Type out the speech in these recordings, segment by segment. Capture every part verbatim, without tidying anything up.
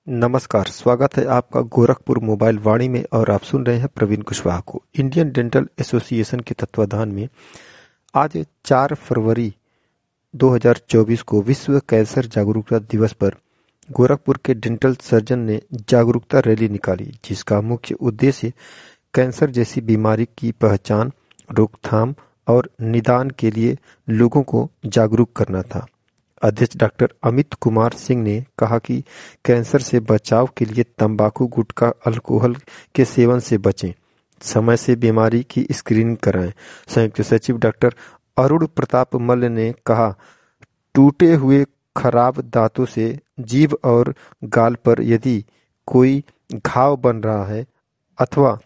नमस्कार, स्वागत है आपका गोरखपुर मोबाइल वाणी में और आप सुन रहे हैं प्रवीण कुशवाहा को। इंडियन डेंटल एसोसिएशन के तत्वाधान में आज चार फरवरी दो हज़ार चौबीस को विश्व कैंसर जागरूकता दिवस पर गोरखपुर के डेंटल सर्जन ने जागरूकता रैली निकाली, जिसका मुख्य उद्देश्य कैंसर जैसी बीमारी की पहचान, रोकथाम और निदान के लिए लोगों को जागरूक करना था। अध्यक्ष डॉक्टर अमित कुमार सिंह ने कहा कि कैंसर से बचाव के लिए तंबाकू, गुटखा, अल्कोहल के सेवन से बचें, समय से बीमारी की स्क्रीनिंग कराएं। संयुक्त सचिव डॉक्टर अरुण प्रताप मल्ल ने कहा, टूटे हुए खराब दांतों से जीभ और गाल पर यदि कोई घाव बन रहा है अथवा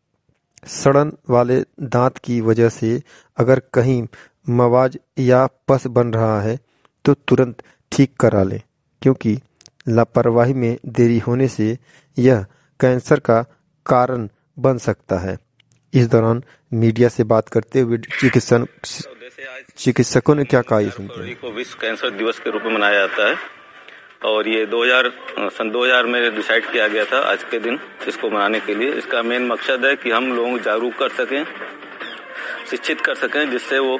सड़न वाले दांत की वजह से अगर कहीं मवाज या पस बन रहा है तो तुरंत ठीक करा लें, क्योंकि लापरवाही में देरी होने से यह कैंसर का कारण बन सकता है। इस दौरान मीडिया से बात करते हुए चिकित्सक चिकित्सकों ने क्या कहा, सुनते हैं। को विश्व कैंसर दिवस के रूप में मनाया जाता है और ये दो हज़ार सन दो हज़ार में डिसाइड किया गया था आज के दिन इसको मनाने के लिए। इसका मेन मकसद है कि हम लोगों को जागरूक कर सकें, शिक्षित कर सकें, जिससे वो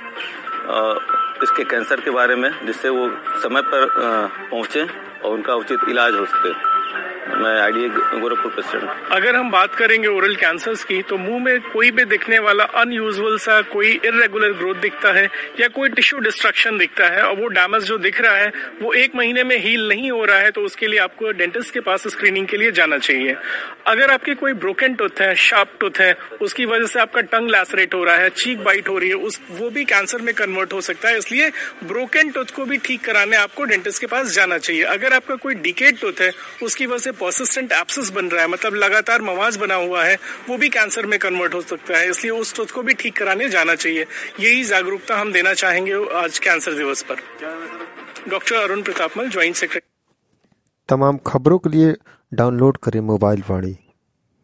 आ, इसके कैंसर के बारे में जिससे वो समय पर पहुंचे और उनका उचित इलाज हो सके। मैं आईडीए गोरखपुर प्रेसिडेंट। अगर हम बात करेंगे ओरल कैंसर्स की, तो मुंह में कोई भी दिखने वाला अनयूजुअल सा कोई इरेगुलर ग्रोथ दिखता है या कोई टिश्यू डिस्ट्रक्शन दिखता है और वो डैमेज जो दिख रहा है वो एक महीने में हील नहीं हो रहा है, तो उसके लिए आपको डेंटिस्ट के पास स्क्रीनिंग के लिए जाना चाहिए। अगर आपकी कोई ब्रोकन टूथ है, शार्प टूथ है, उसकी वजह से आपका टंग लैसरेट हो रहा है, चीक बाइट हो रही है, उस वो भी कैंसर में कन्वर्ट हो सकता है। इसलिए ब्रोकन टूथ को भी ठीक कराने आपको डेंटिस्ट के पास जाना चाहिए। अगर आपका कोई डिकेड टूथ है, उसकी वजह से पर्सिस्टेंट एब्सेस बन रहा है, मतलब लगातार मवाज बना हुआ है, वो भी कैंसर में कन्वर्ट हो सकता है। इसलिए उस टूथ को भी ठीक कराने जाना चाहिए। यही जागरूकता हम देना चाहेंगे आज कैंसर दिवस पर। डॉक्टर अरुण प्रताप मल, ज्वाइंट सेक्रेटरी। तमाम खबरों के लिए डाउनलोड करें मोबाइल वाणी।